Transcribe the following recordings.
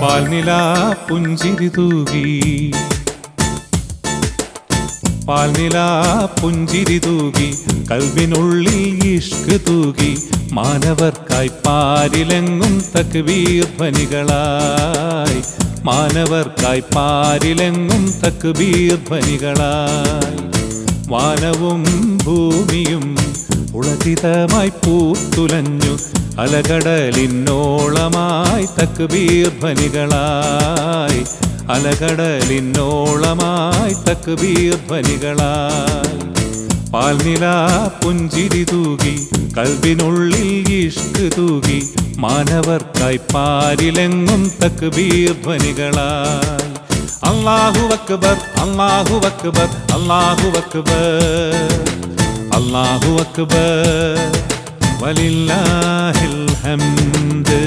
പാൽനിലാ പുഞ്ചിരി തൂകി പാൽനിലാ പുഞ്ചിരി തൂകി കൽബിനുള്ളിൽ ഇഷ്ക് തൂകി മാനവർക്കായി പാരിലെങ്ങും തക്ബീർ ധ്വനികളായി മാനവർക്കായി പാരിലെങ്ങും തക്ബീർ ധ്വനികളായി വാനവും ഭൂമിയും ഉളകിതമായി പൂത്തുലഞ്ഞു അലകടലിന്നോളമായി തക്ബീർ ധ്വനികളായി അലകടലിന്നോളമായി തക്ബീർ ധ്വനികളായി പാൽനിലാ പുഞ്ചിരി തൂകി കൽബിനുള്ളിൽ ഇഷ്ക് തൂകി മാനവർക്കായി പാരിലെങ്ങും തക്ബീർ ധ്വനികളായി അല്ലാഹു അക്ബർ അല്ലാഹു അക്ബർ അല്ലാഹു അക്ബർ അല്ലാഹു അക്ബർ വലില്ലാഹിൽ ഹംദ്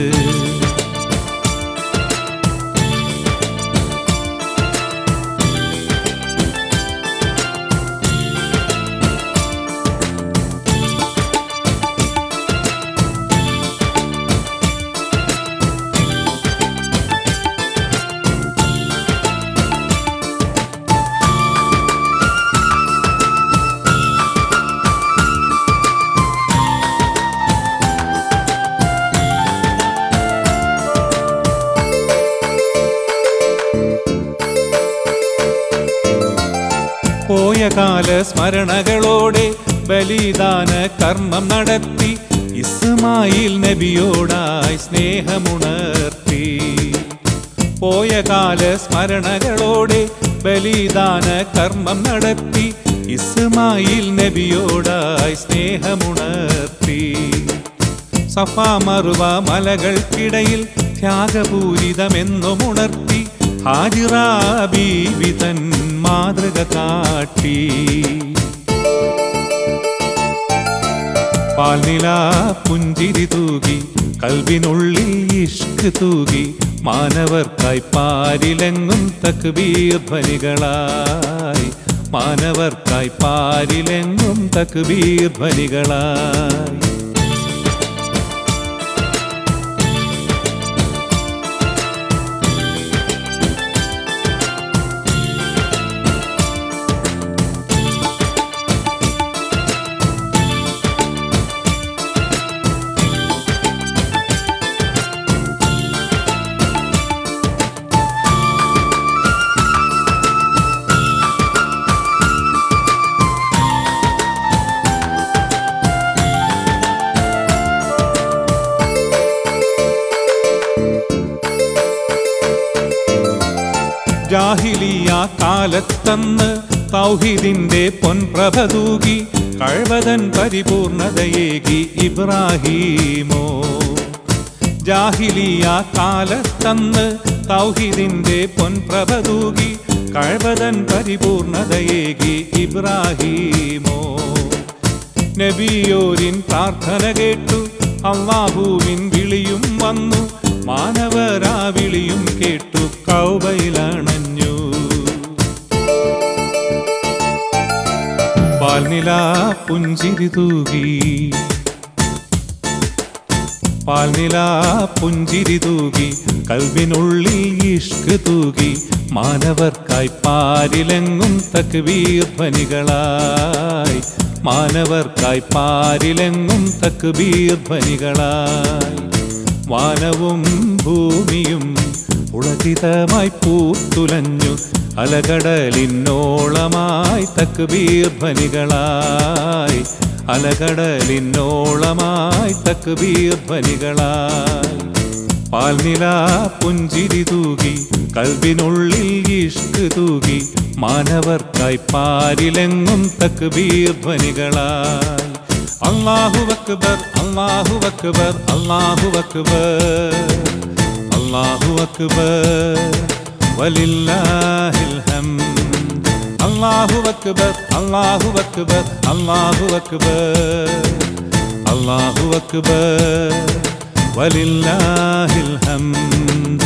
പോയകാല സ്മരണകളോടെ ബലിദാന കർമ്മം നടത്തി ഇസ്മായിൽ നബിയോടായി സ്നേഹമുണർത്തി പോയകാല സ്മരണകളോടെ ബലിദാന കർമ്മം നടത്തി ഇസ്മായിൽ നബിയോടായി സ്നേഹമുണർത്തി സഫാ മറുവ മലകൾക്കിടയിൽ ത്യാഗപൂരിതമെന്നുമുണർത്തി ഹാജിറ ബീവി തൻ മാതൃക കാട്ടി പാൽനിലാ പുഞ്ചിരി തൂകി കൽബിനുള്ളിൽ ഇഷ്ക് തൂകി മാനവർക്കായി പാരിലെങ്ങും തക്ബീർ ധ്വനികളായി മാനവർക്കായി പാരിലെങ്ങും തക്ബീർ ധ്വനികളായി ജാഹിലിയ കാലത്തന്ന് തൗഹീദിന്റെ പൊൻപ്രഭ തൂകി കഴ്വതൻ പരിപൂർണതയേകി ഇബ്രാഹീമോ ജാഹിലിയ കാലത്തന്ന് തൗഹീദിന്റെ പൊൻപ്രഭ തൂകി കഴ്വതൻ പരിപൂർണതയേകി ഇബ്രാഹീമോ നബിയോരിൻ പ്രാർത്ഥന കേട്ടു അല്ലാഹുവിൻ വിളിയും വന്നു മാനവരാ വിളിയും കേട്ടു കൗബയിലണഞ്ഞു പാൽനിലാ പുഞ്ചിരി തൂകി പാൽനിലാ പുഞ്ചിരി തൂകി കൽബിനുള്ളിൽ ഇഷ്ക് തൂകി മാനവർക്കായി പാരിലെങ്ങും തക്ബീർ ധ്വനികളായി മാനവർക്കായി പാരിലെങ്ങും തക്ബീർ ധ്വനികളായി വാനവും ഭൂമിയും ഉളകിതമായി പൂത്തുലഞ്ഞു അലകടലിന്നോളമായി തക്ബീർ ധ്വനികളായി അലകടലിന്നോളമായി തക്ബീർ ധ്വനികളായി പാൽനിലാ പുഞ്ചിരി തൂകി കൽബിനുള്ളിൽ ഇഷ്ക് തൂകി മാനവർക്കായി പാരിലെങ്ങും തക്ബീർ ധ്വനികളായി അല്ലാഹു അക്ബർ അല്ലാഹു അക്ബർ അല്ലാഹു അക്ബർ അല്ലാഹു അക്ബർ വലില്ലാഹിൽ ഹംദ് അല്ലാഹു അക്ബർ അല്ലാഹു അക്ബർ അല്ലാഹു അക്ബർ അല്ലാഹു അക്ബർ വലില്ലാഹിൽ ഹംദ്